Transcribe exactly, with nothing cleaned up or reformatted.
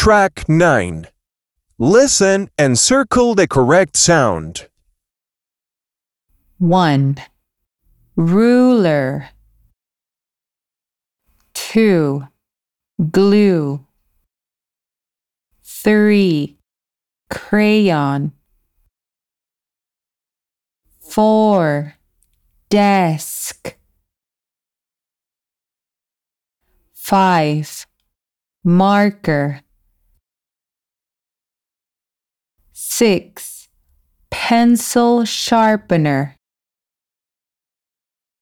Track nine. Listen and circle the correct sound. one. Ruler. two. Glue. three. Crayon. four. Desk. five. Marker. six. Pencil sharpener.